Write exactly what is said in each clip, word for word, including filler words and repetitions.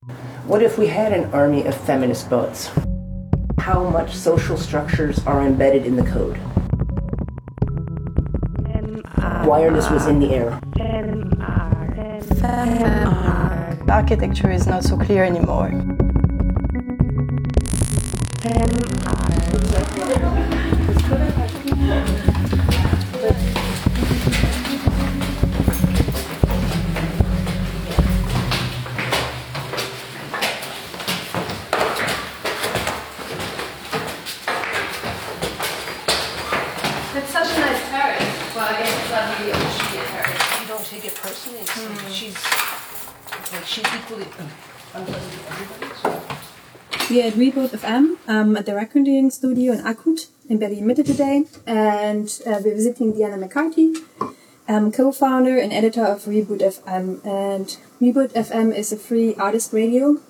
What if we had an army of feminist bots? How much social structures are embedded in the code? Wireless was in the air. The architecture is not so clear anymore. It's such a nice terrace, but I guess it's not really officially a terrace. You don't take it personally. It's Mm. like she's, it's like she's equally unpleasant to everybody. So. We are at Reboot F M um, at the recording studio in Ackhout in Berlin Mitte today, and uh, we're visiting Diana McCarthy, um, co-founder and editor of Reboot F M. And Reboot F M is a free artist radio,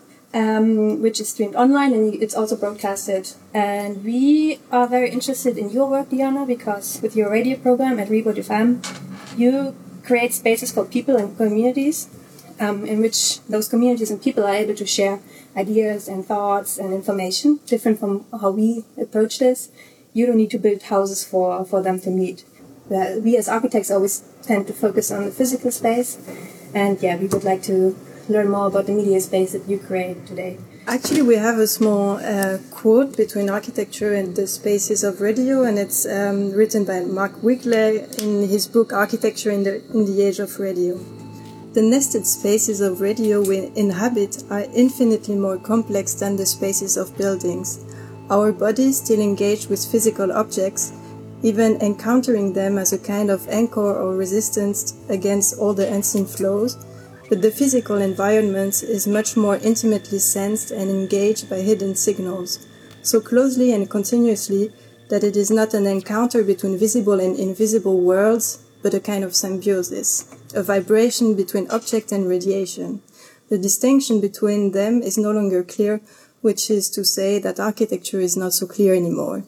um, which is streamed online and it's also broadcasted. And we are very interested in your work, Diana, because with your radio program at Reboot F M, you create spaces for people and communities, um, in which those communities and people are able to share ideas and thoughts and information, different from how we approach this. You don't need to build houses for, for them to meet. Uh, we as architects always tend to focus on the physical space, and yeah, we would like to learn more about the media space that you create today. Actually, we have a small uh, quote between architecture and the spaces of radio, and it's um, written by Mark Wigley in his book Architecture in the, in the Age of Radio. The nested spaces of radio we inhabit are infinitely more complex than the spaces of buildings. Our bodies still engage with physical objects, even encountering them as a kind of anchor or resistance against all the unseen flows, but the physical environment is much more intimately sensed and engaged by hidden signals, so closely and continuously that it is not an encounter between visible and invisible worlds, but a kind of symbiosis, a vibration between object and radiation. The distinction between them is no longer clear, which is to say that architecture is not so clear anymore.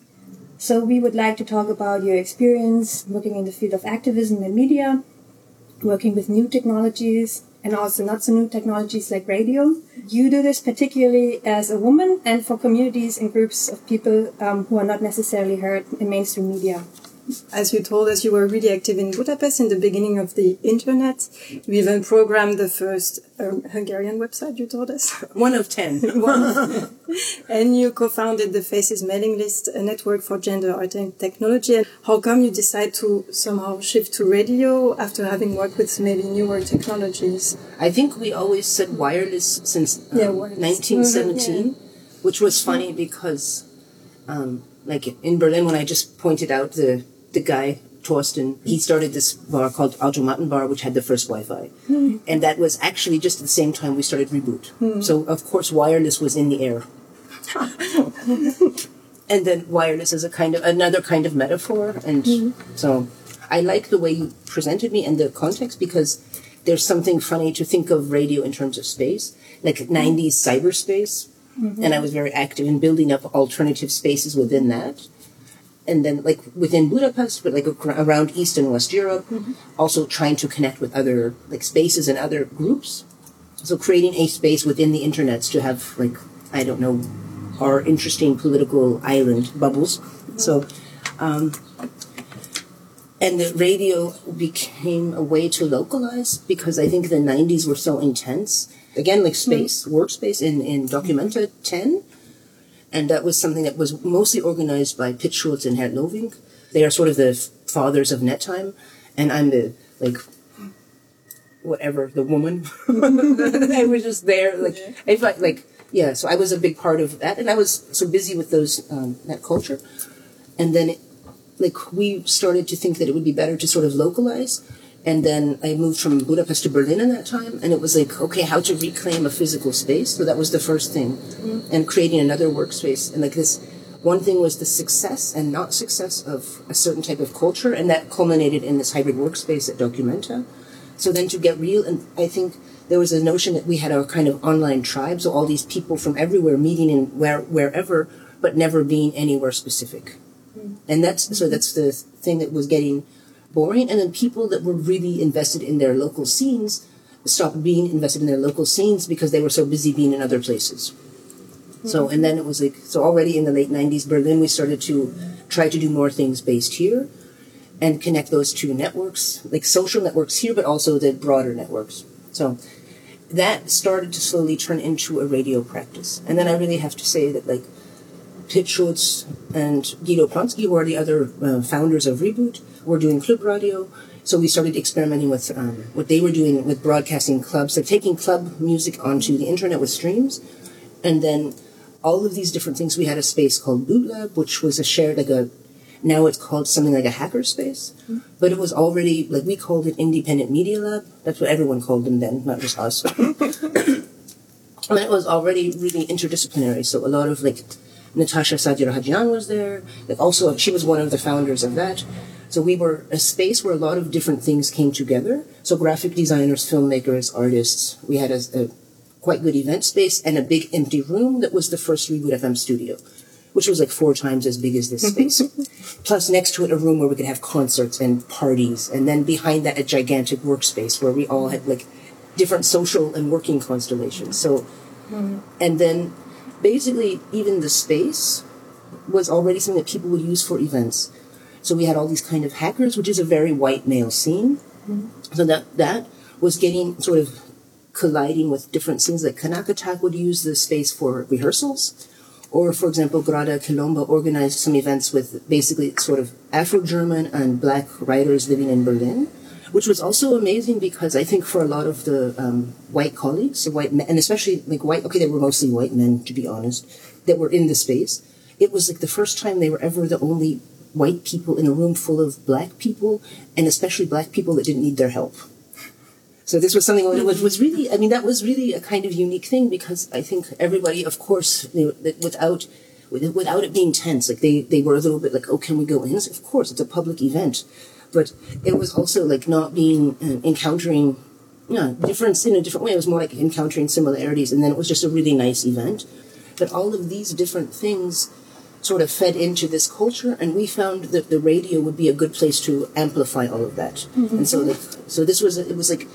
So we would like to talk about your experience working in the field of activism and media, working with new technologies and also not so new technologies like radio. You do this particularly as a woman and for communities and groups of people um, who are not necessarily heard in mainstream media. As you told us, you were really active in Budapest in the beginning of the internet. You even programmed the first um, Hungarian website, you told us. One of ten. One. And you co-founded the Faces mailing list, a network for gender, art and technology. And how come you decided to somehow shift to radio after having worked with maybe newer technologies? I think we always said wireless since um, yeah, wireless. nineteen seventeen, mm-hmm, yeah. Which was funny because, um, like in Berlin, when I just pointed out the the guy, Torsten, he started this bar called Automaten Bar, which had the first Wi-Fi. Mm. And that was actually just at the same time we started Reboot. Mm. So, of course, wireless was in the air. And then wireless is a kind of, another kind of metaphor. And mm. so I like the way you presented me and the context, because there's something funny to think of radio in terms of space, like nineties cyberspace. Mm-hmm. And I was very active in building up alternative spaces within that. And then, like, within Budapest, but, like, around East and West Europe, mm-hmm, also trying to connect with other, like, spaces and other groups. So creating a space within the internets to have, like, I don't know, our interesting political island bubbles. Mm-hmm. So, um, and the radio became a way to localize, because I think the nineties were so intense. Again, like space, mm-hmm, workspace in, in Documenta ten. And that was something that was mostly organized by Pitt Schultz and Hert Loving. They are sort of the fathers of NetTime. And I'm the, like, whatever, the woman. I was just there. Like, I felt like, yeah, so I was a big part of that. And I was so busy with those, um, that culture. And then, it, like, we started to think that it would be better to sort of localize. And then I moved from Budapest to Berlin in that time, and it was like, okay, how to reclaim a physical space. So that was the first thing, mm-hmm, and creating another workspace. And like this, one thing was the success and not success of a certain type of culture, and that culminated in this hybrid workspace at Documenta. So then to get real, and I think there was a notion that we had our kind of online tribe, so all these people from everywhere meeting in where, wherever, but never being anywhere specific. Mm-hmm. And that's, so that's the thing that was getting boring. And then people that were really invested in their local scenes stopped being invested in their local scenes because they were so busy being in other places. Mm-hmm. So, and then it was like, so already in the late nineties, Berlin, we started to try to do more things based here and connect those two networks, like social networks here, but also the broader networks. So that started to slowly turn into a radio practice. And then I really have to say that, like, Pit Schultz and Guido Pronsky, who are the other uh, founders of Reboot, were doing club radio. So we started experimenting with um, what they were doing with broadcasting clubs, like taking club music onto the internet with streams. And then all of these different things, we had a space called Boot Lab, which was a shared, like a, now it's called something like a hacker space. Mm-hmm. But it was already, like, we called it Independent Media Lab. That's what everyone called them then, not just us. And it was already really interdisciplinary. So a lot of, like, Natasha Sadir-Hajian was there. Like, also, she was one of the founders of that. So we were a space where a lot of different things came together. So graphic designers, filmmakers, artists. We had a, a quite good event space and a big empty room that was the first Reboot F M studio, which was like four times as big as this space. Plus, next to it, a room where we could have concerts and parties. And then behind that, a gigantic workspace where we all had, like, different social and working constellations. So, mm-hmm. And then basically, even the space was already something that people would use for events. So we had all these kind of hackers, which is a very white male scene. Mm-hmm. So that that was getting sort of colliding with different scenes. Like Kanakatak would use the space for rehearsals. Or, for example, Grada Quilomba organized some events with basically sort of Afro-German and black writers living in Berlin, which was also amazing because I think for a lot of the um, white colleagues, white men, and especially like white, okay, they were mostly white men, to be honest, that were in the space. It was like the first time they were ever the only white people in a room full of black people, and especially black people that didn't need their help. So this was something that was, was really, I mean, that was really a kind of unique thing because I think everybody, of course, they, that without without it being tense, like they, they were a little bit like, oh, can we go in? So of course, it's a public event. But it was also like not being, uh, encountering, you know, difference in a different way. It was more like encountering similarities. And then it was just a really nice event. But all of these different things sort of fed into this culture, and we found that the radio would be a good place to amplify all of that. Mm-hmm. And so, like, so this was it was like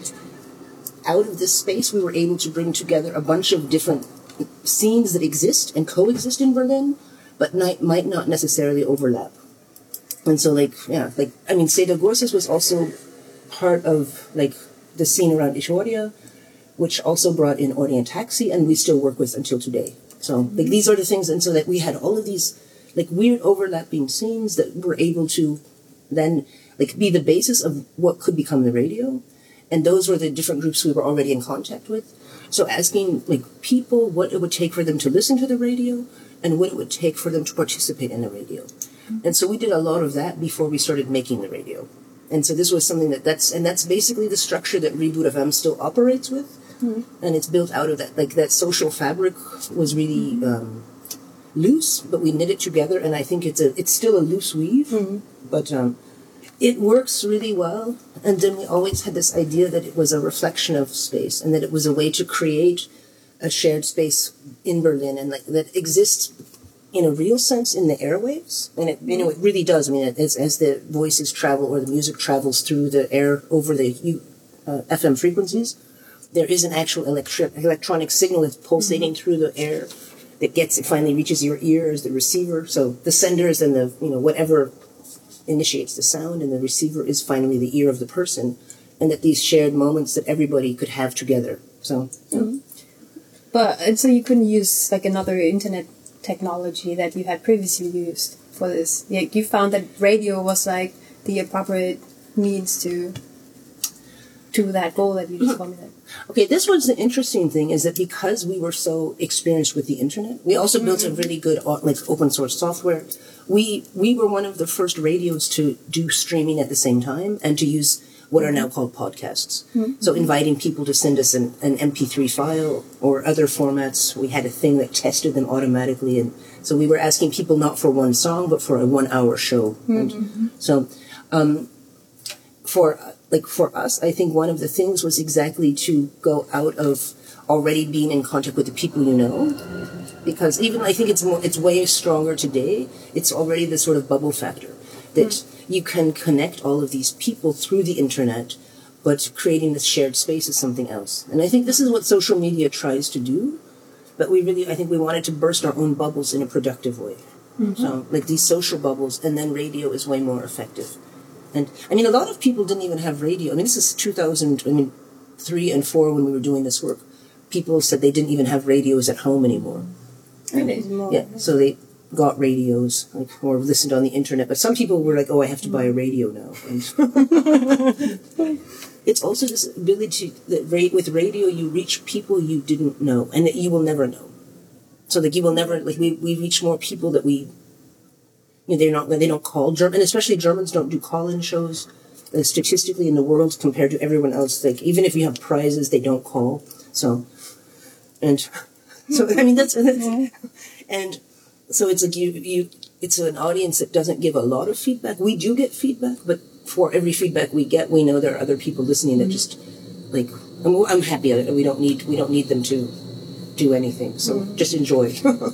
out of this space, we were able to bring together a bunch of different scenes that exist and coexist in Berlin, but might might not necessarily overlap. And so, like, yeah, like I mean, Seda Gorses was also part of like the scene around Ishoria, which also brought in Orient Taxi, and we still work with until today. So, like, these are the things, and so that we had all of these, like, weird overlapping scenes that were able to then, like, be the basis of what could become the radio, and those were the different groups we were already in contact with. So asking, like, people what it would take for them to listen to the radio, and what it would take for them to participate in the radio. And so we did a lot of that before we started making the radio. And so this was something that, that's, and that's basically the structure that Reboot F M still operates with. Mm-hmm. And it's built out of that, like that social fabric was really um, loose, but we knit it together, and I think it's a it's still a loose weave, mm-hmm. but um, it works really well. And then we always had this idea that it was a reflection of space, and that it was a way to create a shared space in Berlin, and like that exists in a real sense in the airwaves, and it you know it really does. I mean, as as the voices travel or the music travels through the air over the uh, F M frequencies. There is an actual electri- electronic signal that's pulsating mm-hmm. through the air that gets, it finally reaches your ear as the receiver. So the senders and the, you know, whatever initiates the sound, and the receiver is finally the ear of the person, and that these shared moments that everybody could have together. So, yeah. Mm-hmm. But, and so you couldn't use like another internet technology that you had previously used for this. Yeah, you found that radio was like the appropriate means to to that goal that you just formulated. Okay, this was the interesting thing, is that because we were so experienced with the internet, we also mm-hmm. built a really good like open source software. We we were one of the first radios to do streaming at the same time and to use what are now called podcasts. Mm-hmm. So inviting people to send us an, an M P three file or other formats. We had a thing that tested them automatically, and so we were asking people not for one song but for a one hour show. Mm-hmm. And so um, for like for us, I think one of the things was exactly to go out of already being in contact with the people you know, because even I think it's more, it's way stronger today. It's already the sort of bubble factor that mm. you can connect all of these people through the internet but creating this shared space is something else. And I think this is what social media tries to do, but we really, I think we wanted to burst our own bubbles in a productive way. Mm-hmm. So, like these social bubbles, and then radio is way more effective. And, I mean, a lot of people didn't even have radio. I mean, this is two thousand, I mean, three and four when we were doing this work. People said they didn't even have radios at home anymore. Really? Yeah, so they got radios, like, or listened on the internet. But some people were like, oh, I have to buy a radio now. And it's also this ability that ra- with radio you reach people you didn't know and that you will never know. So like you will never, like we, we reach more people that we, you know, they're not, they don't call German, and especially Germans don't do call-in shows. Uh, statistically in the world compared to everyone else, like even if you have prizes, they don't call. So, and so, I mean, that's, that's and so it's like you, you, it's an audience that doesn't give a lot of feedback. We do get feedback, but for every feedback we get, we know there are other people listening that just like, I'm, I'm happy at it. We don't need, we don't need them to do anything. So just enjoy.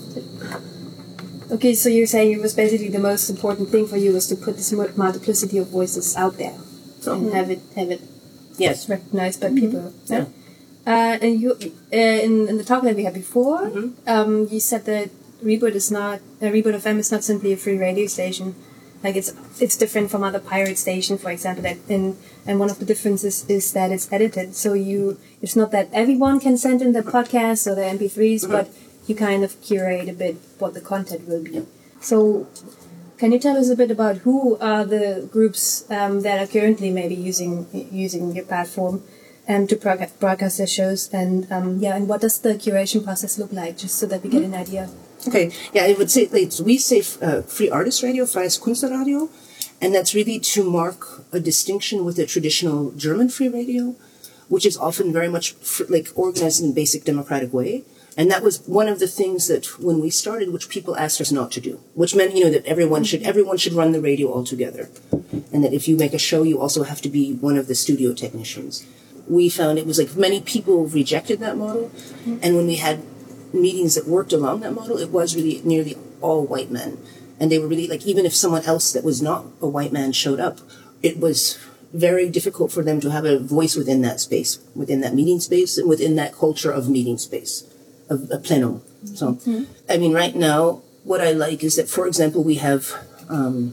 Okay, so you're saying it was basically the most important thing for you was to put this multiplicity of voices out there and have it have it yes recognized by people. Yeah. Uh, and you uh, in, in the talk that we had before, mm-hmm. um, you said that Reboot is not uh, Reboot F M is not simply a free radio station. Like it's it's different from other pirate stations, for example. That in and one of the differences is that it's edited. So you it's not that everyone can send in their podcasts or their M P threes, mm-hmm. but you kind of curate a bit what the content will be. So, can you tell us a bit about who are the groups um, that are currently maybe using using your platform um, to broadcast, broadcast their shows, and um, yeah, and what does the curation process look like, just so that we get an idea? Okay, yeah, I would say like, we say uh, Free Artist Radio, Freies Künstlerradio, and that's really to mark a distinction with the traditional German free radio, which is often very much fr- like organized in a basic democratic way. And that was one of the things that when we started, which people asked us not to do, which meant, you know, that everyone should, everyone should run the radio all together. And that if you make a show, you also have to be one of the studio technicians. We found it was like many people rejected that model. And when we had meetings that worked along that model, it was really nearly all white men. And they were really like, even if someone else that was not a white man showed up, it was very difficult for them to have a voice within that space, within that meeting space, and within that culture of meeting space. Of a plenum. So, mm-hmm. I mean, right now, what I like is that, for example, we have, um,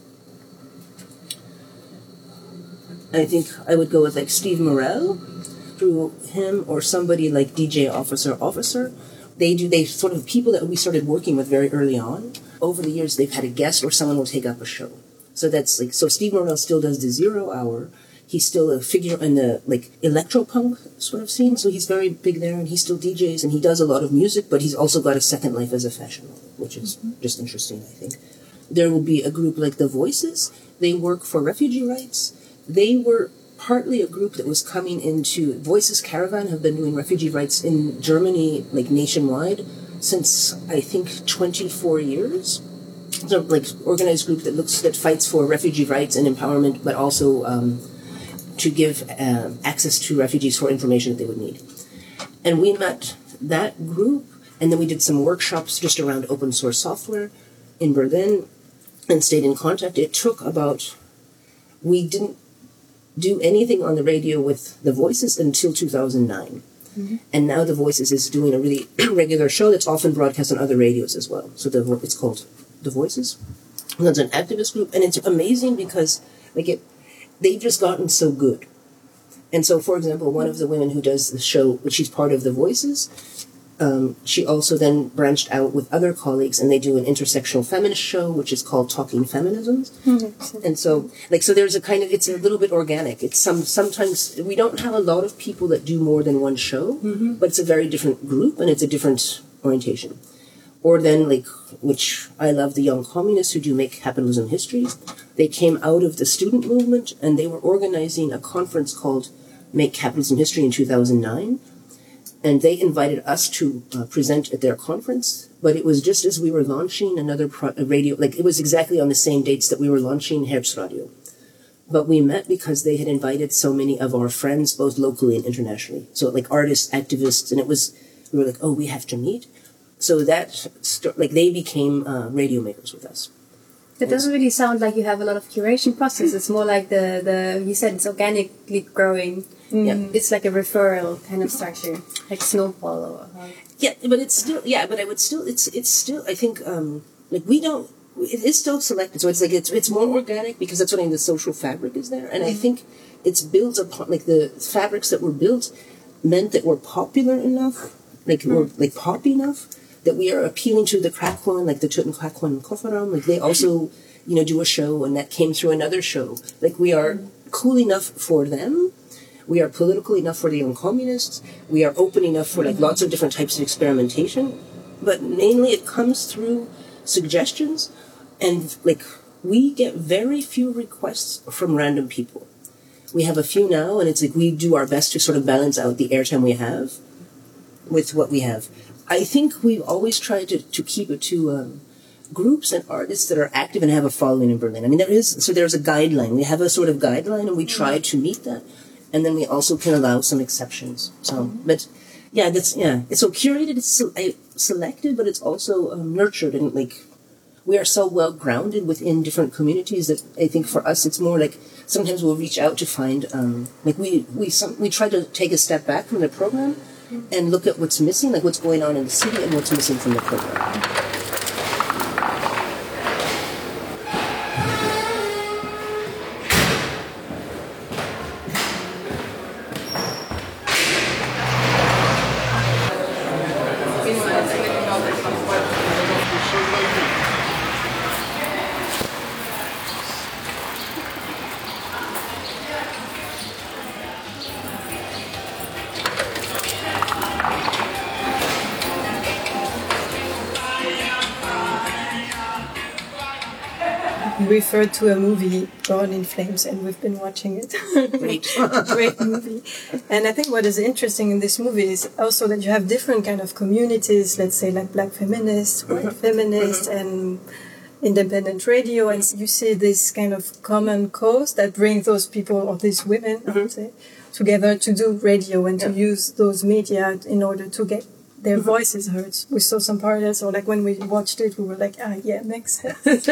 I think I would go with like Steve Morel, through him, or somebody like D J Officer Officer. They do, they sort of people that we started working with very early on. Over the years, they've had a guest or someone will take up a show. So that's like, so Steve Morel still does the zero hour. He's still a figure in the, like, electro-punk sort of scene, so he's very big there, and he still D Js, and he does a lot of music, but he's also got a second life as a fashion model, which is mm-hmm. just interesting, I think. There will be a group like The Voices. They work for refugee rights. They were partly a group that was coming into, Voices Caravan have been doing refugee rights in Germany, like, nationwide, since, I think, twenty-four years. So, like, organized group that looks, that fights for refugee rights and empowerment, but also, um, to give um, access to refugees for information that they would need. And we met that group, and then we did some workshops just around open source software in Berlin and stayed in contact. It took about, we didn't do anything on the radio with The Voices until two thousand nine. Mm-hmm. And now The Voices is doing a really regular show that's often broadcast on other radios as well. So the, it's called The Voices. And that's an activist group, and it's amazing because like it, they've just gotten so good. And so, for example, one of the women who does the show, she's part of The Voices, um, she also then branched out with other colleagues, and they do an intersectional feminist show, which is called Talking Feminisms. Mm-hmm. And so, like, so there's a kind of, it's a little bit organic. It's some, sometimes, we don't have a lot of people that do more than one show, mm-hmm. but it's a very different group, and it's a different orientation. Or then, like, which I love, the Young Communists who do Make Capitalism History. They came out of the student movement, and they were organizing a conference called Make Capitalism History in two thousand nine. And they invited us to uh, present at their conference. But it was just as we were launching another pro- a radio, like, it was exactly on the same dates that we were launching Herbstradio. But we met because they had invited so many of our friends, both locally and internationally. So, like, artists, activists, and it was, we were like, oh, we have to meet. So that, st- like, they became uh, radio makers with us. It doesn't really sound like you have a lot of curation process. It's more like the, the you said it's organically growing. Yeah. It's like a referral kind of structure, like snowball. Or, uh, Yeah, but it's still, yeah, but I would still, it's, it's still, I think, um, like we don't, it is still selected. So it's like, it's, it's more organic because that's what I mean, the social fabric is there. And I think it's built upon, like the fabrics that were built meant that we're popular enough, like mm. we're like pop enough, that we are appealing to the Krakwan, like the Tut and Krakwan and Kofaram. Like they also, you know, do a show and that came through another show. Like we are cool enough for them. We are political enough for the young communists. We are open enough for like lots of different types of experimentation. But mainly it comes through suggestions, and like we get very few requests from random people. We have a few now, and it's like we do our best to sort of balance out the airtime we have with what we have. I think we've always tried to, to keep it to um, groups and artists that are active and have a following in Berlin. I mean, there is, so there's a guideline. We have a sort of guideline, and we try to meet that. And then we also can allow some exceptions. So, but yeah, that's, yeah. It's so curated, it's so, I, selected, but it's also um, nurtured. And like, we are so well grounded within different communities that I think for us, it's more like sometimes we'll reach out to find, um, like we, we, some, we try to take a step back from the program and look at what's missing, like what's going on in the city and what's missing from the program. Referred to a movie, Gone in Flames, and we've been watching it. Great. Great movie. And I think what is interesting in this movie is also that you have different kind of communities, let's say like black feminists, white mm-hmm. feminists, mm-hmm. and independent radio, and you see this kind of common cause that brings those people, or these women, mm-hmm. I would say, together to do radio and yeah. to use those media in order to get their mm-hmm. voices heard. We saw some parallels, or like when we watched it, we were like, ah, yeah, makes sense.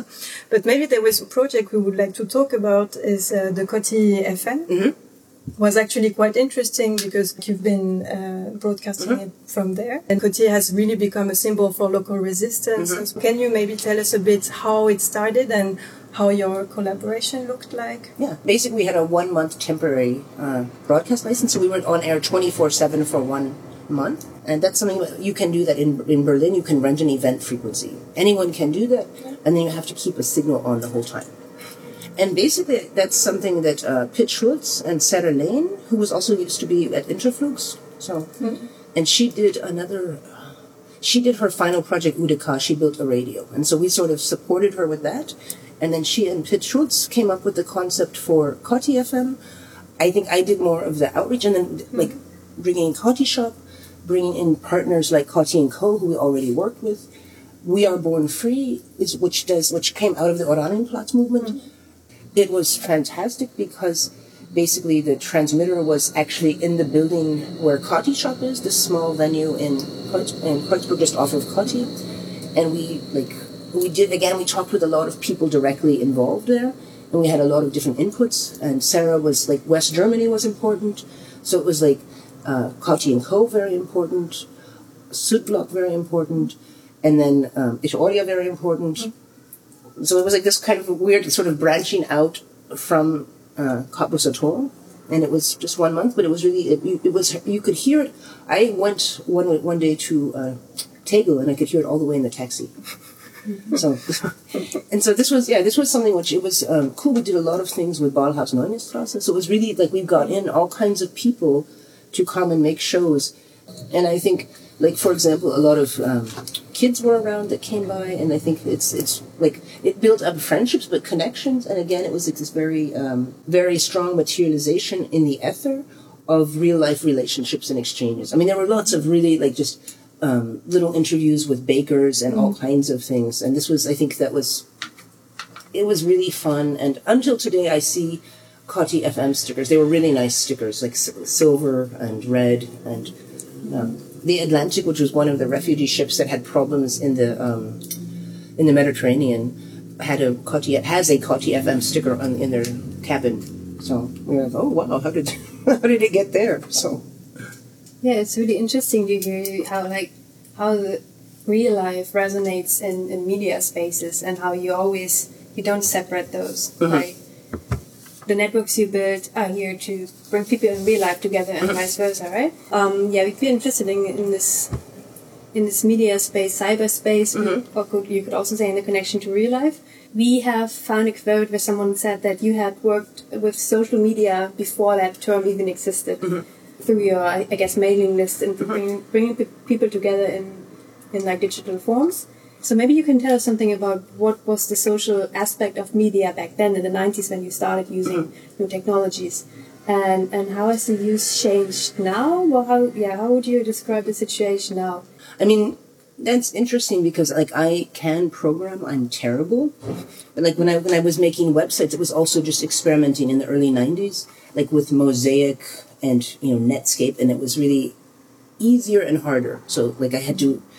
But maybe there was a project we would like to talk about is uh, the Coty F M. Mm-hmm. Was actually quite interesting because you've been uh, broadcasting mm-hmm. it from there. And Coty has really become a symbol for local resistance. Mm-hmm. So can you maybe tell us a bit how it started and how your collaboration looked like? Yeah, basically we had a one-month temporary uh, broadcast license, so we went on air twenty-four seven for one month. And that's something that you can do that in in Berlin. You can rent an event frequency. Anyone can do that, and then you have to keep a signal on the whole time. And basically, that's something that uh, Pitt Schultz and Sarah Lane, who was also used to be at Interflux, so, mm-hmm. and she did another, she did her final project, Udeka, she built a radio. And so we sort of supported her with that. And then she and Pitt Schultz came up with the concept for Coty F M. I think I did more of the outreach, and then mm-hmm. like bringing in Coty Shop, bringing in partners like Coty and Co, who we already worked with. We Are Born Free, is which does which came out of the Oranienplatz movement. Mm-hmm. It was fantastic because basically the transmitter was actually in the building where Coty Shop is, this small venue in in Kreuzberg, just off of Coty. And we like we did again. We talked with a lot of people directly involved there, and we had a lot of different inputs. And Sarah was like West Germany was important, so it was like uh, Coty and Co very important, Südblock very important, and then um, Itoria very important. Mm-hmm. So it was like this kind of weird sort of branching out from uh, Cottbus Atoll, and it was just one month, but it was really, it, it was, you could hear it. I went one one day to uh, Tegel, and I could hear it all the way in the taxi. So, and so this was, yeah, this was something which it was um, cool. We did a lot of things with Ballhaus Neuenstrasse, so it was really like we got in all kinds of people to come and make shows, and I think, like for example, a lot of um, kids were around that came by, and I think it's it's like it built up friendships, but connections. And again, it was like this very um, very strong materialization in the ether of real life relationships and exchanges. I mean, there were lots of really like just um, little interviews with bakers and mm. all kinds of things. And this was, I think, that was it was really fun. And until today, I see Coty F M stickers. They were really nice stickers, like silver and red and. Um, The Atlantic, which was one of the refugee ships that had problems in the um, in the Mediterranean, had a Koti, has a Koti F M sticker on, in their cabin. So we were like, oh wow, how did how did it get there? So yeah, it's really interesting to hear how like how the real life resonates in, in media spaces and how you always you don't separate those. Mm-hmm. Like the networks you build are here to bring people in real life together and mm-hmm. vice versa, right? Um, yeah, we'd be interested in, in this in this media space, cyberspace, mm-hmm. or could, you could also say in the connection to real life. We have found a quote where someone said that you had worked with social media before that term even existed, mm-hmm. through your, I guess, mailing list and mm-hmm. bringing, bringing people together in, in like digital forms. So maybe you can tell us something about what was the social aspect of media back then in the nineties when you started using mm-hmm. new technologies, and and how has the use changed now? Well, how yeah, how would you describe the situation now? I mean, that's interesting because like I can program, I'm terrible, but like when I when I was making websites, it was also just experimenting in the early nineties, like with Mosaic and you know Netscape, and it was really easier and harder. So like I had to.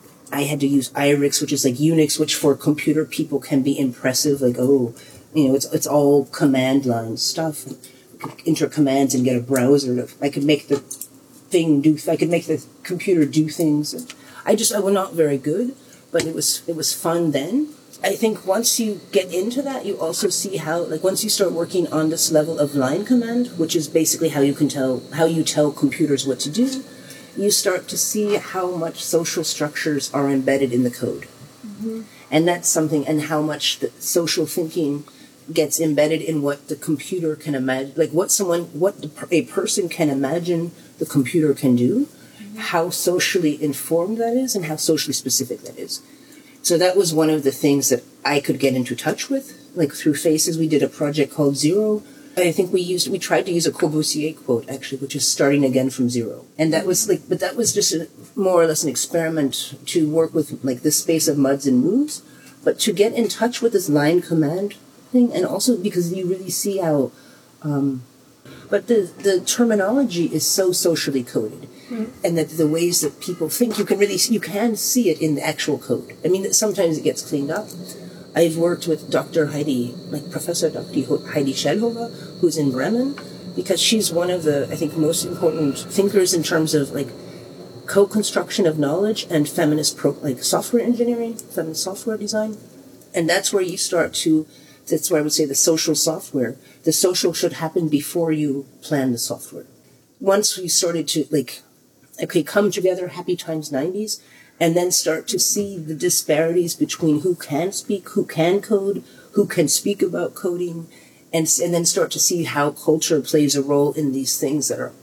I had to use I R I X, which is like Unix, which for computer people can be impressive. Like, oh, you know, it's it's all command line stuff. Enter commands and get a browser. I could make the thing do. I could make the computer do things. I just I was not very good, but it was it was fun then. I think once you get into that, you also see how like once you start working on this level of line command, which is basically how you can tell how you tell computers what to do. You start to see how much social structures are embedded in the code. Mm-hmm. And that's something, and how much the social thinking gets embedded in what the computer can imagine, like what someone, what the, a person can imagine the computer can do, mm-hmm. how socially informed that is, and how socially specific that is. So that was one of the things that I could get into touch with, like through Faces. We did a project called Zero. I think we used, we tried to use a Corbusier quote, actually, which is starting again from zero. And that was like, but that was just a, more or less an experiment to work with like this space of muds and moves, but to get in touch with this line command thing. And also because you really see how, um, but the, the terminology is so socially coded, mm-hmm. and that the ways that people think, you can really, you can see it in the actual code. I mean, sometimes it gets cleaned up. I've worked with Doctor Heidi, like Professor Doctor Heidi Schellhofer, who's in Bremen, because she's one of the, I think, most important thinkers in terms of like co-construction of knowledge and feminist pro, like software engineering, feminist software design. And that's where you start to, that's where I would say the social software, the social should happen before you plan the software. Once we started to like, okay, come together, happy times nineties, and then start to see the disparities between who can speak, who can code, who can speak about coding, and and then start to see how culture plays a role in these things that are,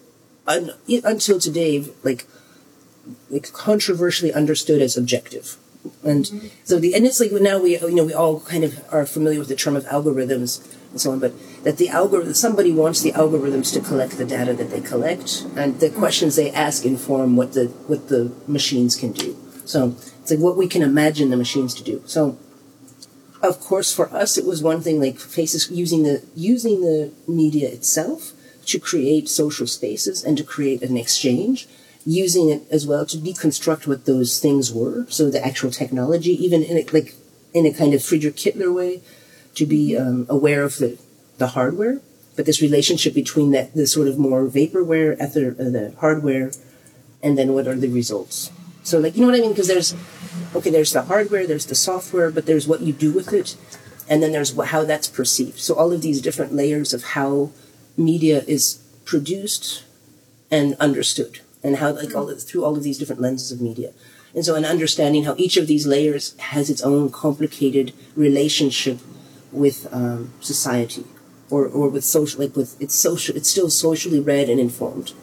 un, until today, like, like controversially understood as objective. And mm-hmm. so the and it's like now we you know we all kind of are familiar with the term of algorithms and so on, but that the algorithm somebody wants the algorithms to collect the data that they collect, and the questions they ask inform what the what the machines can do. So it's like what we can imagine the machines to do. So of course for us it was one thing like Faces using the using the media itself to create social spaces and to create an exchange. Using it as well to deconstruct what those things were, so the actual technology, even in a, like in a kind of Friedrich Kittler way, to be um, aware of the, the hardware, but this relationship between that the sort of more vaporware at the, uh, the hardware, and then what are the results. So like you know what I mean? Because there's okay, there's the hardware, there's the software, but there's what you do with it, and then there's how that's perceived. So all of these different layers of how media is produced and understood. And how, like, all through all of these different lenses of media. And so, an understanding how each of these layers has its own complicated relationship with um, society, or, or with social, like, with it's social, it's still socially read and informed.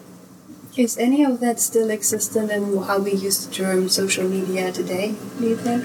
Is any of that still existent in how we use the term social media today, do you think?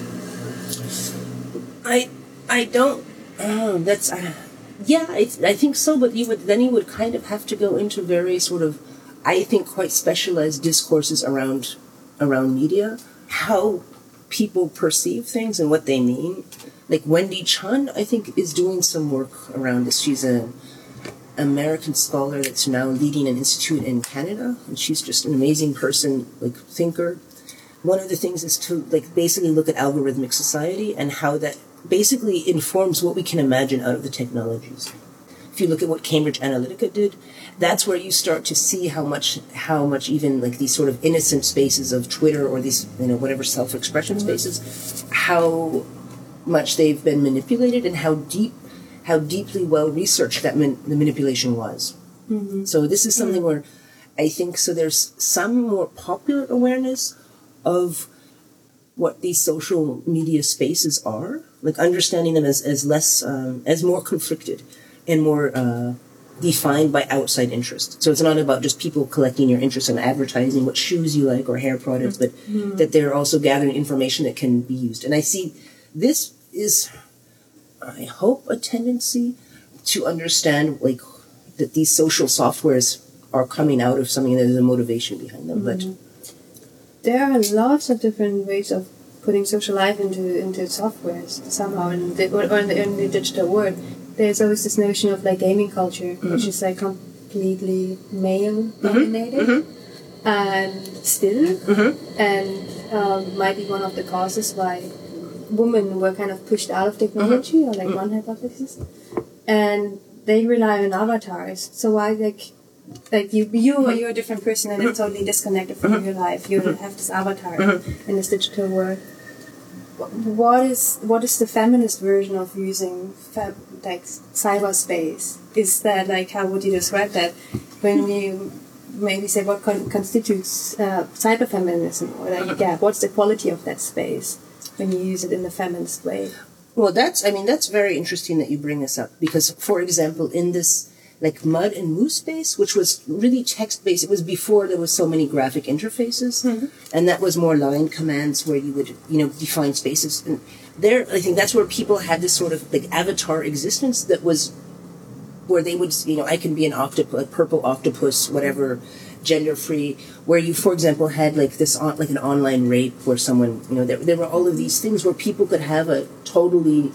I, I don't, oh, that's, uh, yeah, I, I think so, but you would, then you would kind of have to go into very sort of, I think quite specialized discourses around around media, how people perceive things and what they mean. Like Wendy Chun, I think, is doing some work around this. She's an American scholar that's now leading an institute in Canada, and she's just an amazing person, like thinker. one of the things is to like basically look at algorithmic society and how that basically informs what we can imagine out of the technologies. If you look at what Cambridge Analytica did, that's where you start to see how much, how much even like these sort of innocent spaces of Twitter or these, you know, whatever self-expression spaces, how much they've been manipulated and how deep, how deeply well researched that man, the manipulation was. Mm-hmm. So this is something where I think so. There's some more popular awareness of what these social media spaces are, like understanding them as as less um, as more conflicted and more uh, defined by outside interest. So it's not about just people collecting your interest in advertising, what shoes you like or hair products, but mm-hmm. that they're also gathering information that can be used. And I see this is, I hope, a tendency to understand like that these social softwares are coming out of something that is a motivation behind them. Mm-hmm. But there are lots of different ways of putting social life into into softwares somehow, in the, or, or in, the, in the digital world. There's always this notion of like gaming culture, mm-hmm. which is like completely male dominated, mm-hmm. and still, mm-hmm. and um, might be one of the causes why women were kind of pushed out of technology, mm-hmm. or like mm-hmm. one hypothesis, and they rely on avatars. So why like like you you you're a different person and it's totally disconnected from mm-hmm. your life. You mm-hmm. have this avatar mm-hmm. in this digital world. What is what is the feminist version of using fab, like cyberspace? Is that like, how would you describe that? When you maybe say what con- constitutes uh, cyberfeminism, or like yeah, what's the quality of that space when you use it in a feminist way? Well, that's I mean that's very interesting that you bring this up, because for example in this like Mud and Moose space, which was really text-based. It was before there was so many graphic interfaces, mm-hmm. and that was more line commands where you would, you know, define spaces. And there, I think that's where people had this sort of like avatar existence that was, where they would, you know, I can be an octopus, a purple octopus, whatever, gender-free. Where you, for example, had like this, on, like an online rape where someone, you know, there there were all of these things where people could have a totally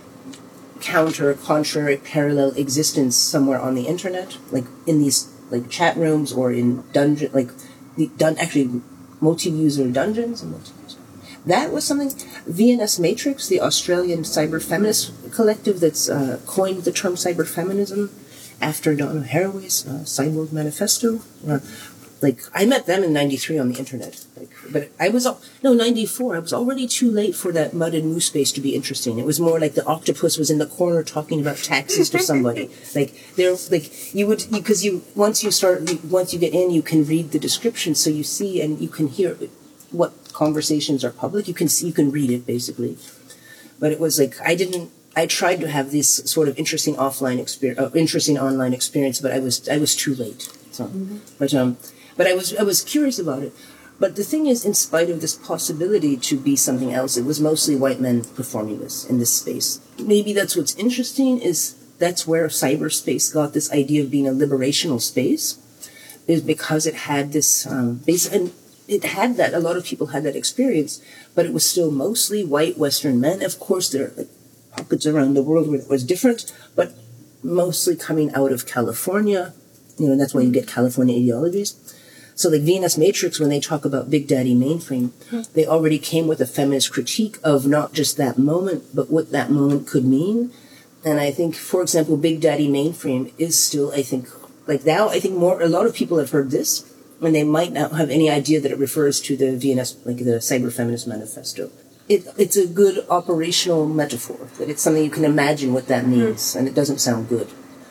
counter, contrary, parallel existence somewhere on the internet, like in these like chat rooms or in dungeon, like the dun actually multi-user dungeons and multi-user. That was something. V N S Matrix, the Australian cyber feminist collective that's uh, coined the term cyber feminism after Donna Haraway's uh, Cyborg Manifesto. Uh, Like, I met them in ninety-three on the internet. Like, but I was, al- no, ninety-four. I was already too late for that Mud and Moose space to be interesting. It was more like the octopus was in the corner talking about taxes to somebody. Like, there, like, you would, because you, once you start, you, once you get in, you can read the description, so you see and you can hear what conversations are public. You can see, you can read it, basically. But it was like, I didn't, I tried to have this sort of interesting offline experience, uh, interesting online experience, but I was, I was too late. So, mm-hmm. but, um, But I was I was curious about it. But the thing is, in spite of this possibility to be something else, it was mostly white men performing this in this space. Maybe that's what's interesting, is that's where cyberspace got this idea of being a liberational space, is because it had this um, base, and it had that. A lot of people had that experience, but it was still mostly white Western men. Of course, there are like, pockets around the world where it was different, but mostly coming out of California. You know, that's why you get California ideologies. So like V N S Matrix, when they talk about Big Daddy Mainframe, mm-hmm. they already came with a feminist critique of not just that moment, but what that moment could mean. And I think, for example, Big Daddy Mainframe is still, I think, like now, I think more, a lot of people have heard this, and they might not have any idea that it refers to the V N S, like the Cyber Feminist Manifesto. It, it's a good operational metaphor, that it's something you can imagine what that means, mm-hmm. and it doesn't sound good.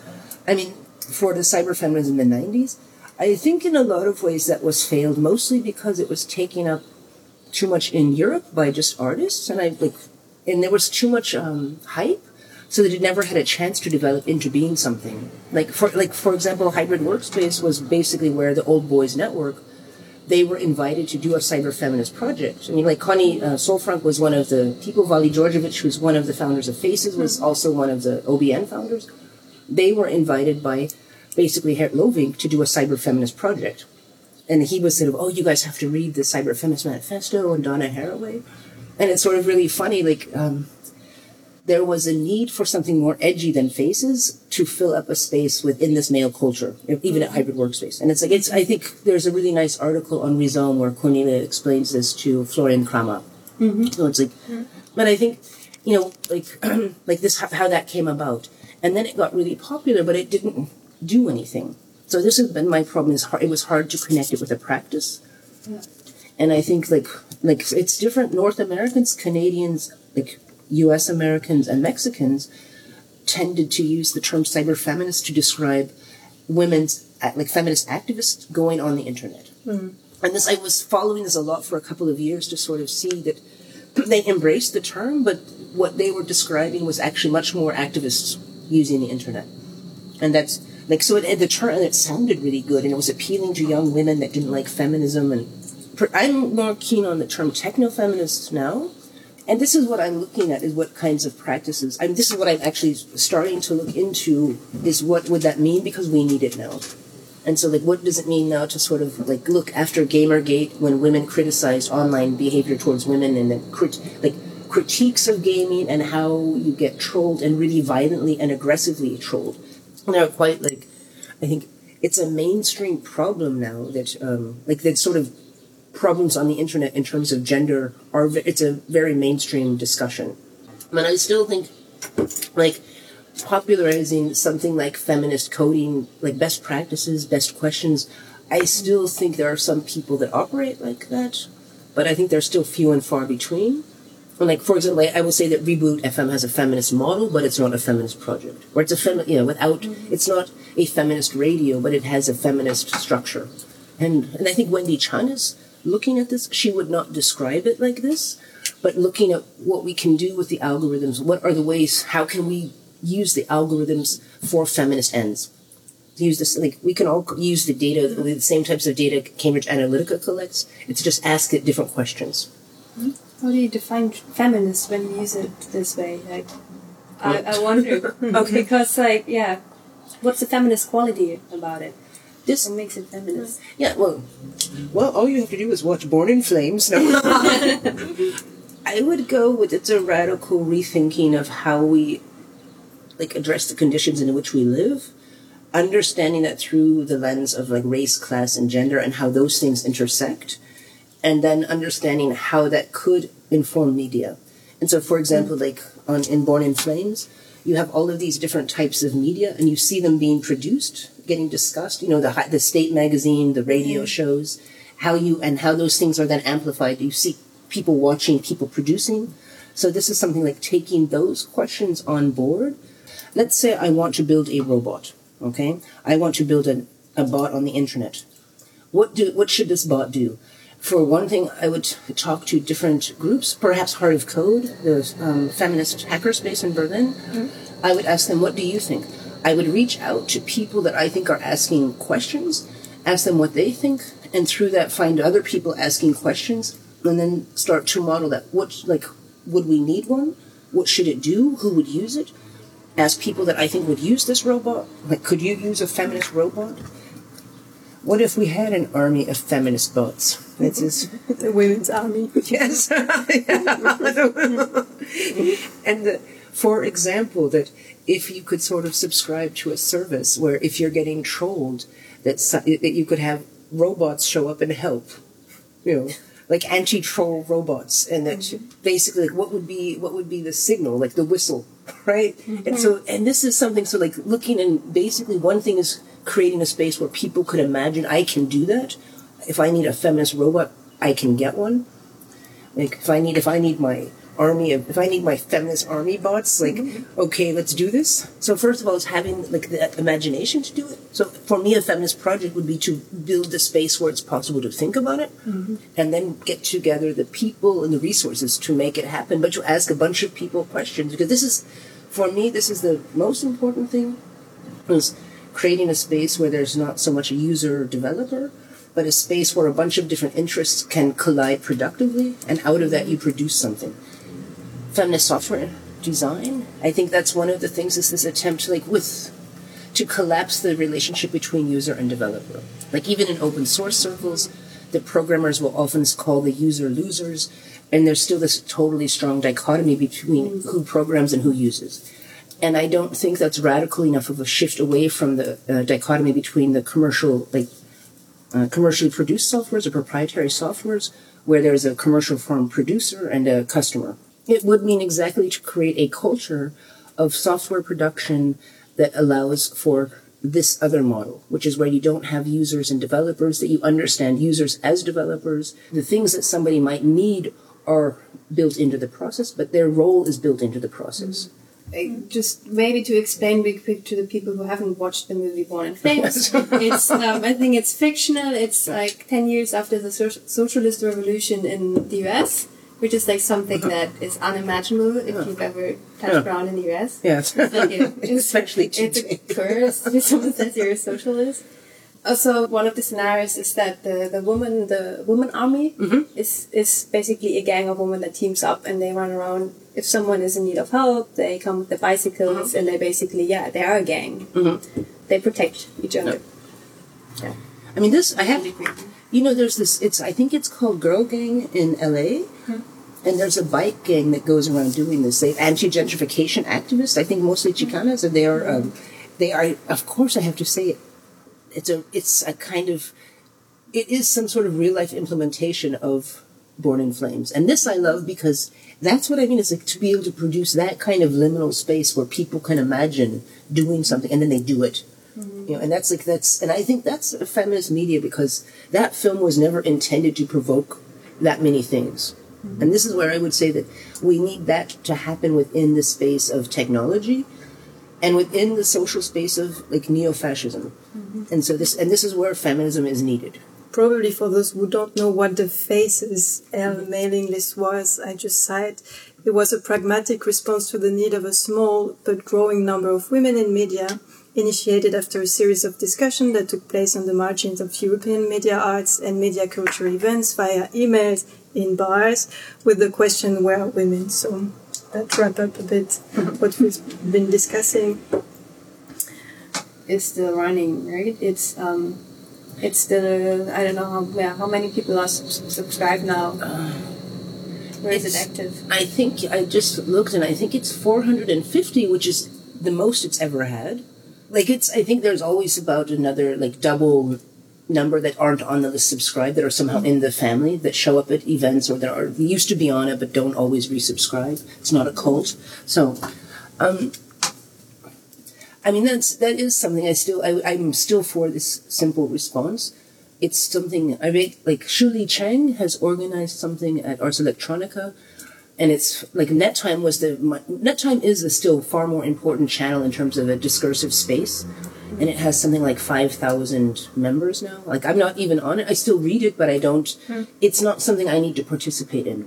I mean, for the cyber feminism in the nineties, I think in a lot of ways that was failed, mostly because it was taking up too much in Europe by just artists, and I like, and there was too much um, hype, so that it never had a chance to develop into being something. Like for like for example, Hybrid Workspace was basically where the Old Boys Network, they were invited to do a cyber feminist project. I mean, like Connie uh, Solfrank was one of the people. Vali Georgievich, who's one of the founders of Faces, was also one of the O B N founders. They were invited by basically Gert Lovink to do a cyber feminist project. And he was sort of, oh, you guys have to read the Cyber Feminist Manifesto and Donna Haraway. And it's sort of really funny, like, um, there was a need for something more edgy than faces to fill up a space within this male culture, even a hybrid workspace. And it's like, it's, I think there's a really nice article on Rhizome where Cornelia explains this to Florian Kramer. Mm-hmm. So it's like, mm-hmm. but I think, you know, like, like this, how that came about. And then it got really popular, but it didn't do anything. So this has been my problem, is hard, it was hard to connect it with a practice. Yeah. And I think like, like it's different. North Americans, Canadians, like, U S Americans and Mexicans tended to use the term cyberfeminist to describe women's, like feminist activists going on the internet. Mm-hmm. And this, I was following this a lot for a couple of years to sort of see that they embraced the term, but what they were describing was actually much more activists using the internet. And that's, like, so it, the term, it sounded really good, and it was appealing to young women that didn't like feminism. And I'm more keen on the term techno-feminist now. And this is what I'm looking at, is what kinds of practices. I mean, this is what I'm actually starting to look into, is what would that mean, because we need it now. And so, like, what does it mean now to sort of, like, look after Gamergate, when women criticized online behavior towards women, and then, crit- like, critiques of gaming and how you get trolled, and really violently and aggressively trolled. And they're quite, like, I think it's a mainstream problem now that, um, like, that sort of problems on the internet in terms of gender are, it's a very mainstream discussion. But I still think, like, popularizing something like feminist coding, like best practices, best questions, I still think there are some people that operate like that, but I think they're still few and far between. And like, for example, I will say that Reboot F M has a feminist model, but it's not a feminist project. Or it's a femi- you know, without, mm-hmm. it's not a feminist radio, but it has a feminist structure. And, and I think Wendy Chan is looking at this. She would not describe it like this, but looking at what we can do with the algorithms. What are the ways, how can we use the algorithms for feminist ends? Use this, like, we can all use the data, the same types of data Cambridge Analytica collects. It's just ask it different questions. How do you define feminist when you use it this way? Like, I, I wonder. Okay, because, like, yeah, what's the feminist quality about it? This what makes it feminist? Yeah, well, well, all you have to do is watch Born in Flames. No. I would go with, it's a radical rethinking of how we, like, address the conditions in which we live, understanding that through the lens of, like, race, class, and gender, and how those things intersect, and then understanding how that could inform media. And so, for example, like on in Born in Flames, you have all of these different types of media, and you see them being produced, getting discussed. You know, the the state magazine, the radio mm-hmm. shows, how you and how those things are then amplified. You see people watching, people producing. So this is something like taking those questions on board. Let's say I want to build a robot. Okay, I want to build a, a bot on the internet. What do what should this bot do? For one thing, I would talk to different groups, perhaps Heart of Code, the um, feminist hackerspace in Berlin. Mm-hmm. I would ask them, what do you think? I would reach out to people that I think are asking questions, ask them what they think, and through that find other people asking questions, and then start to model that. What, like, would we need one? What should it do? Who would use it? Ask people that I think would use this robot. Like, could you use a feminist robot? What if we had an army of feminist bots? This is the women's army. Yes. And the, for example, that if you could sort of subscribe to a service where if you're getting trolled, that, so, that you could have robots show up and help, you know, like anti-troll robots, and that mm-hmm. basically, like, what would be what would be the signal, like the whistle, right? Mm-hmm. And so, and this is something. So, like, looking, and basically, one thing is creating a space where people could imagine, I can do that. If I need a feminist robot, I can get one. Like, if I need, if I need my army of, if I need my feminist army bots, like, mm-hmm. okay, let's do this. So first of all, it's having, like, the imagination to do it. So for me, a feminist project would be to build a space where it's possible to think about it, mm-hmm. and then get together the people and the resources to make it happen, but to ask a bunch of people questions. Because this is, for me, this is the most important thing, is creating a space where there's not so much a user or developer, but a space where a bunch of different interests can collide productively, and out of that you produce something. Feminist software design, I think that's one of the things, is this attempt, like, with, to collapse the relationship between user and developer. Like, even in open source circles, the programmers will often call the user losers, And there's still this totally strong dichotomy between who programs and who uses. And I don't think that's radical enough of a shift away from the uh, dichotomy between the commercial, like uh, commercially produced softwares or proprietary softwares, where there's a commercial farm producer and a customer. It would mean exactly to create a culture of software production that allows for this other model, which is where you don't have users and developers, that you understand users as developers. The things that somebody might need are built into the process, but their role is built into the process. Mm-hmm. Just maybe to explain big quick to the people who haven't watched the movie Born in Flames. It's, um, I think it's fictional. It's like ten years after the so- socialist revolution in the U S, which is like something that is unimaginable if you've ever touched Yeah. around in the U S. Yes. It's like a, it's, Especially it's a today. curse if someone says you're a socialist. Also, one of the scenarios is that the, the woman the woman army Mm-hmm. is is basically a gang of women that teams up and they run around. If someone is in need of help, they come with their bicycles Mm-hmm. and they basically yeah they are a gang. Mm-hmm. They protect each other. Yeah. I mean, this, I have, you know, there's this, it's, I think it's called Girl Gang in L A, and there's a bike gang that goes around doing this. They anti-gentrification activists, I think mostly Chicanas, and they are, um, they are, of course I have to say, it's a, it's a kind of, it is some sort of real-life implementation of Born in Flames. And this I love because that's what I mean, is like to be able to produce that kind of liminal space where people can imagine doing something and then they do it. Mm-hmm. You know, and that's like, that's, and I think that's feminist media because that film was never intended to provoke that many things. Mm-hmm. And this is where I would say that we need that to happen within the space of technology and within the social space of like neo-fascism. Mm-hmm. And so this, and this is where feminism is needed. Probably for those who don't know what the Faces L mailing list was, I just cite, it was a pragmatic response to the need of a small but growing number of women in media, initiated after a series of discussions that took place on the margins of European media arts and media culture events via emails in bars with the question, where are women? So that wrap up a bit what we've been discussing. It's still running, right? It's um, it's still I don't know how yeah, how many people are sub- subscribed now. Where is it It's- active? I think I just looked and I think it's four hundred fifty, which is the most it's ever had. Like it's, I think there's always about another like double number that aren't on the list subscribed that are somehow in the family that show up at events or that are used to be on it but don't always resubscribe. It's not a cult. So, um, I mean, that's, that is something I still, I, I'm still for this simple response. It's something, I read, like, Shuli Chang has organized something at Ars Electronica, and it's, like, NetTime was the, my, NetTime is a still far more important channel in terms of a discursive space, and it has something like five thousand members now. Like, I'm not even on it. I still read it, but I don't, hmm. It's not something I need to participate in.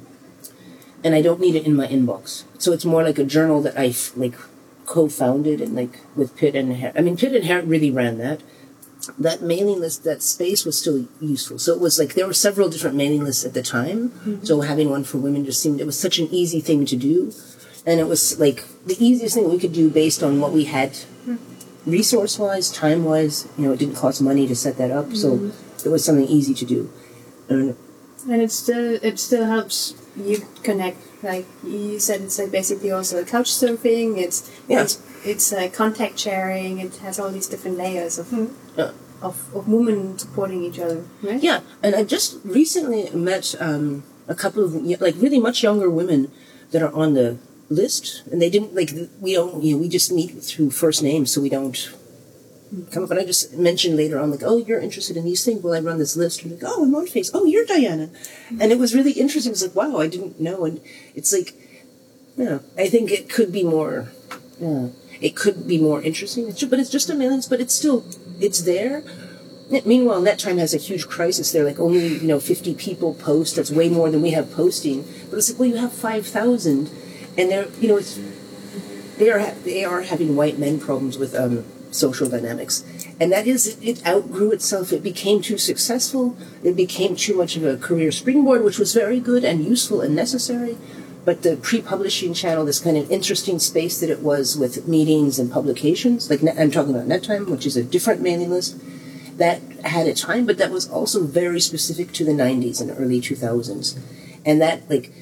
And I don't need it in my inbox. So it's more like a journal that I, like, co-founded and like with Pitt and Her- I mean Pitt and Her really ran that. That mailing list, that space was still useful. So it was like there were several different mailing lists at the time. Mm-hmm. So having one for women just seemed it was such an easy thing to do, and it was like the easiest thing we could do based on what we had, mm-hmm. resource wise, time wise. You know, it didn't cost money to set that up, mm-hmm. so it was something easy to do. And, and it still it still helps you connect. Like you said, it's like basically also couch surfing. It's yeah. it's it's uh, contact sharing. It has all these different layers of mm. yeah. of, of women supporting each other. Right? Yeah, and I just recently met um, a couple of like really much younger women that are on the list, and they didn't like we don't you know we just meet through first names, so we don't come up. And I just mentioned later on, like, oh, you're interested in these things. Well, I run this list. And like, oh, I'm on Face. Oh, you're Diana. Mm-hmm. And it was really interesting. It's like, wow, I didn't know. And it's like, yeah, I think it could be more, yeah, it could be more interesting. It's just, but it's just a mailing list, but it's still, it's there. Meanwhile, NetTime has a huge crisis. They're like only, you know, fifty people post. That's way more than we have posting. But it's like, well, you have five thousand. And they're, you know, it's, they are, they are having white men problems with, um, social dynamics, and that is it, it outgrew itself. It became too successful. It became too much of a career springboard, which was very good and useful and necessary, but the pre-publishing channel, this kind of interesting space that it was with meetings and publications, like I'm talking about NetTime, which is a different mailing list, that had a time, but that was also very specific to the nineties and early two thousands, and that like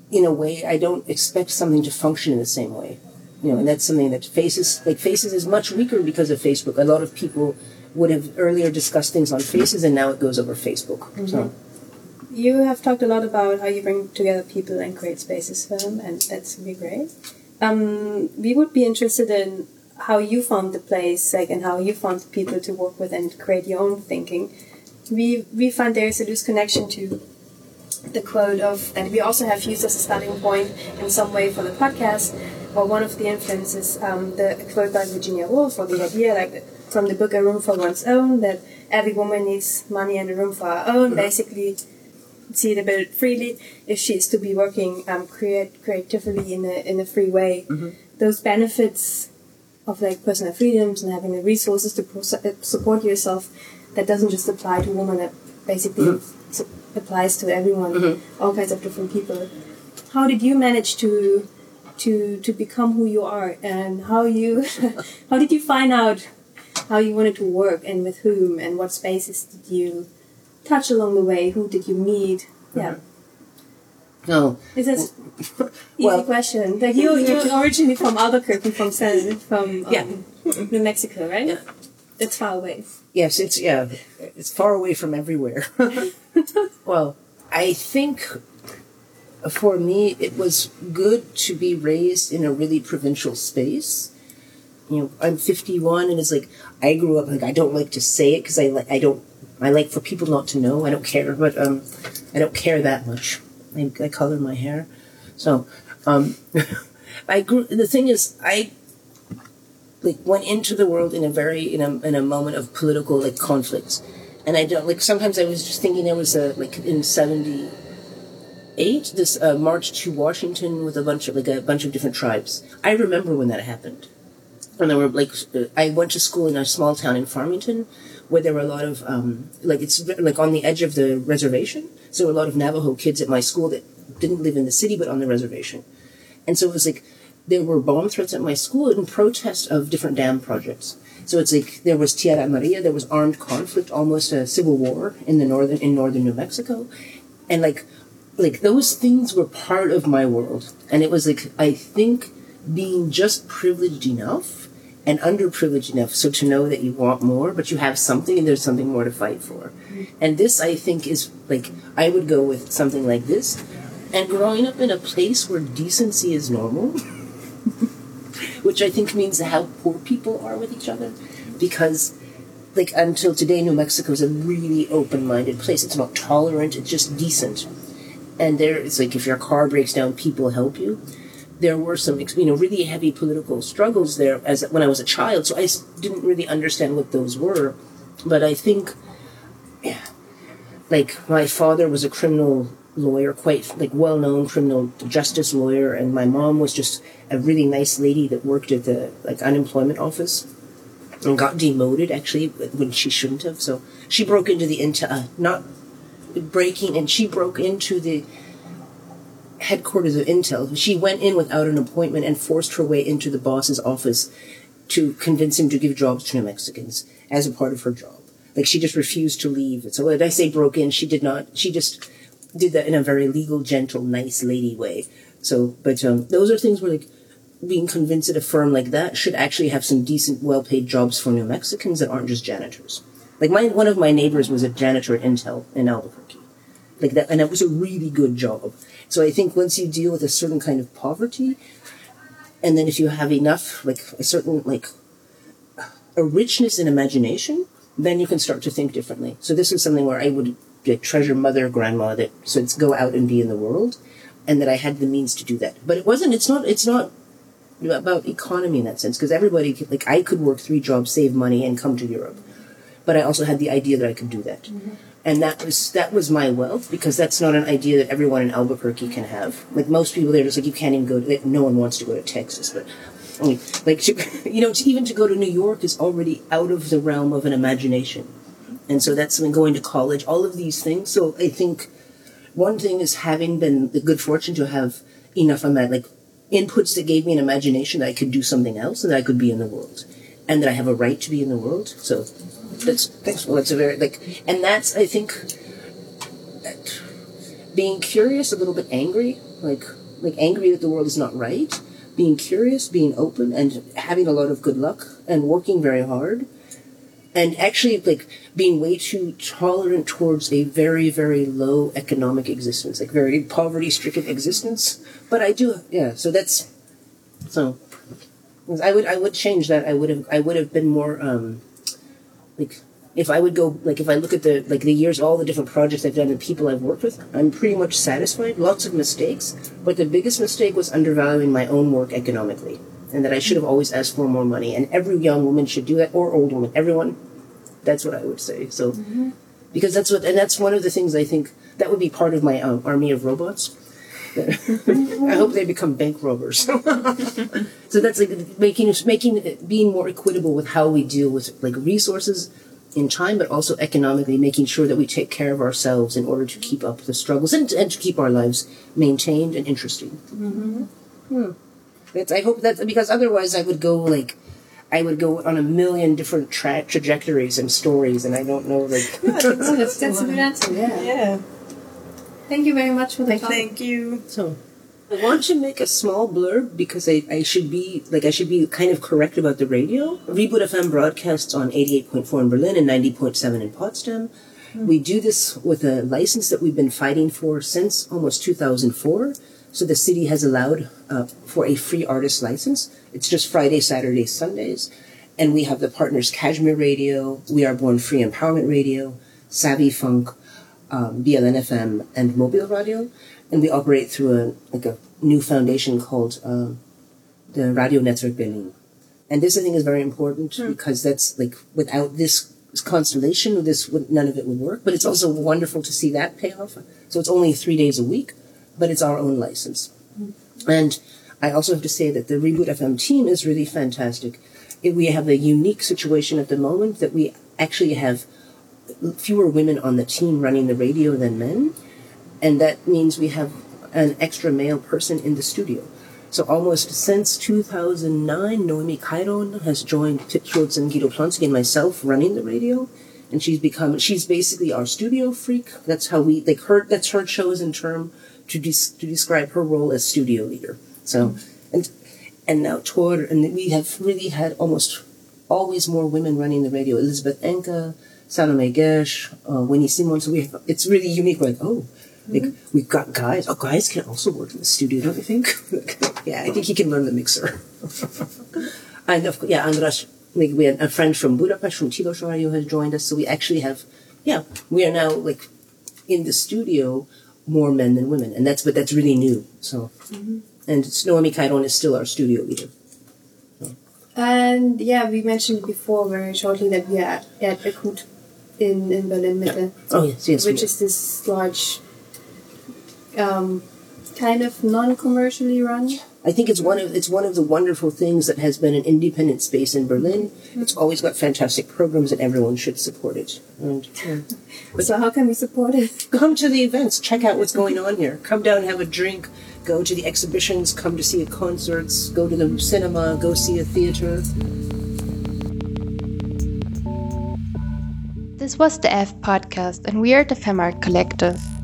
in a way, I don't expect something to function in the same way. You know, and that's something that Faces, like Faces is much weaker because of Facebook. A lot of people would have earlier discussed things on Faces, and now it goes over Facebook. Mm-hmm. So, you have talked a lot about how you bring together people and create spaces for them, and that's really great. Um, we would be interested in how you found the place, like, and how you found the people to work with and create your own thinking. We we find there is a loose connection to the quote of, and we also have used as a starting point in some way for the podcast, or one of the influences, um, the quote by Virginia Woolf, or the idea, like, from the book A Room for One's Own, that every woman needs money and a room for her own, basically see it a bit freely if she is to be working um, create creatively in a in a free way. Mm-hmm. Those benefits of like personal freedoms and having the resources to pro- support yourself, that doesn't just apply to women, it basically mm-hmm. su- applies to everyone, mm-hmm. all kinds of different people. How did you manage to to to become who you are, and how you how did you find out how you wanted to work, and with whom, and what spaces did you touch along the way? Who did you meet? Yeah. No. Is this easy well, question? Like you, you're originally from Albuquerque, from San, from um, yeah. New Mexico, right? Yeah. It's far away. Yes, it's yeah, it's far away from everywhere. Well, I think for me it was good to be raised in a really provincial space. You know, I'm fifty-one, and it's like I grew up like I don't like to say it because I like I don't. I like for people not to know. I don't care, but um, I don't care that much. I, I color my hair, so um, I grew. The thing is, I like went into the world in a very in a in a moment of political like conflicts, and I don't like. Sometimes I was just thinking there was a like in seventy-eight this uh, march to Washington with a bunch of like a bunch of different tribes. I remember when that happened, and there were like I went to school in a small town in Farmington, where there were a lot of, um, like, it's like on the edge of the reservation. So there were a lot of Navajo kids at my school that didn't live in the city, but on the reservation. And so it was like, there were bomb threats at my school in protest of different dam projects. So it's like, there was Tierra Maria, there was armed conflict, almost a civil war in the northern, in northern New Mexico. And like, like those things were part of my world. And it was like, I think being just privileged enough and underprivileged enough so to know that you want more, but you have something and there's something more to fight for. Mm-hmm. And this, I think, is like, I would go with something like this. And growing up in a place where decency is normal, which I think means how poor people are with each other, because like until today, New Mexico is a really open-minded place. It's not tolerant, it's just decent. And there, it's like if your car breaks down, people help you. There were some, you know, really heavy political struggles there as when I was a child, so I didn't really understand what those were. But I think, yeah, like my father was a criminal lawyer, quite like well-known criminal justice lawyer, and my mom was just a really nice lady that worked at the like unemployment office and got demoted actually when she shouldn't have. So she broke into the into uh, not breaking, and she broke into the headquarters of Intel. She went in without an appointment and forced her way into the boss's office to convince him to give jobs to New Mexicans as a part of her job. Like, she just refused to leave. So when I say broke in, she did not, she just did that in a very legal, gentle, nice lady way. So, but um, those are things where, like, being convinced that a firm like that should actually have some decent, well-paid jobs for New Mexicans that aren't just janitors. Like, my one of my neighbors was a janitor at Intel in Albuquerque. Like that, and it was a really good job. So I think once you deal with a certain kind of poverty, and then if you have enough, like a certain, like, a richness in imagination, then you can start to think differently. So this is something where I would like, treasure mother, grandma, that, so it's go out and be in the world, and that I had the means to do that. But it wasn't, it's not, it's not about economy in that sense, because everybody, could, like, I could work three jobs, save money, and come to Europe. But I also had the idea that I could do that. Mm-hmm. And that was that was my wealth, because that's not an idea that everyone in Albuquerque can have. Like, most people there, just like, you can't even go to, like, no one wants to go to Texas, but, I mean, like, to, you know, to, even to go to New York is already out of the realm of an imagination. And so that's something, going to college, all of these things. So I think one thing is having been the good fortune to have enough, like, inputs that gave me an imagination that I could do something else and that I could be in the world. And that I have a right to be in the world. So that's, that's, well, that's a very, like, and that's, I think, that being curious, a little bit angry, like, like angry that the world is not right, being curious, being open, and having a lot of good luck, and working very hard, and actually like being way too tolerant towards a very, very low economic existence, like very poverty-stricken existence. But I do, yeah. So that's so. I would I would change that. I would have I would have been more um, like if I would go like if I look at the like the years, all the different projects I've done and people I've worked with, I'm pretty much satisfied. Lots of mistakes, but the biggest mistake was undervaluing my own work economically, and that I should have always asked for more money. And every young woman should do that, or old woman, everyone. That's what I would say. So, mm-hmm. because that's what and that's one of the things I think that would be part of my um, army of robots. I hope they become bank robbers. So that's like making making being more equitable with how we deal with like resources in time, but also economically, making sure that we take care of ourselves in order to keep up the struggles and, and to keep our lives maintained and interesting. Mm-hmm. Hmm. That's, I hope that's because otherwise I would go like I would go on a million different tra- trajectories and stories, and I don't know like. Yeah, that's, that's, that's a good answer. Yeah. Yeah. Thank you very much for the talk. Thank you. So, I want to make a small blurb because I, I should be like I should be kind of correct about the radio. Reboot F M broadcasts on eighty-eight point four in Berlin and ninety point seven in Potsdam. Mm. We do this with a license that we've been fighting for since almost two thousand four. So the city has allowed uh, for a free artist license. It's just Friday, Saturdays, Sundays, and we have the partners Kashmir Radio, We Are Born Free Empowerment Radio, Savvy Funk. Um, B L N F M and Mobile Radio, and we operate through a like a new foundation called uh, the Radio Netzwerk Berlin. And this I think is very important mm. because that's like without this constellation, this would, none of it would work. But it's also wonderful to see that pay off. So it's only three days a week, but it's our own license. Mm. And I also have to say that the Reboot F M team is really fantastic. It, we have a unique situation at the moment that we actually have fewer women on the team running the radio than men, and that means we have an extra male person in the studio. So almost since two thousand nine, Noemi Kairon has joined Pip Schultz and Guido Plonsky and myself running the radio, and she's become she's basically our studio freak. That's how we like her. That's her chosen term to des- to describe her role as studio leader. So and and now Tor, and we have really had almost always more women running the radio. Elizabeth Enke, Salome Gersh, uh, Winnie Simon. So we have, it's really unique. We're like, oh, like mm-hmm. we've got guys. Oh, guys can also work in the studio, don't you think? Yeah, I think he can learn the mixer. And of yeah, Andras, like we had a friend from Budapest, from Tilos Radio, has joined us. So we actually have, yeah, we are now like in the studio more men than women, and that's but that's really new. So, mm-hmm. and Noemi Kairon is still our studio leader. So. And yeah, we mentioned before very shortly that we are at Akut in, in Berlin Mitte. Yeah. Oh yes, yes. Which is this large, um, kind of non-commercially run. I think it's one of it's one of the wonderful things that has been an independent space in Berlin. Mm-hmm. It's always got fantastic programs, and everyone should support it. And, yeah. So how can we support it? Come to the events, check out what's going on here. Come down, have a drink, go to the exhibitions, come to see concerts, go to the cinema, go see a theater. This was the F Podcast, and we are the Femart Collective.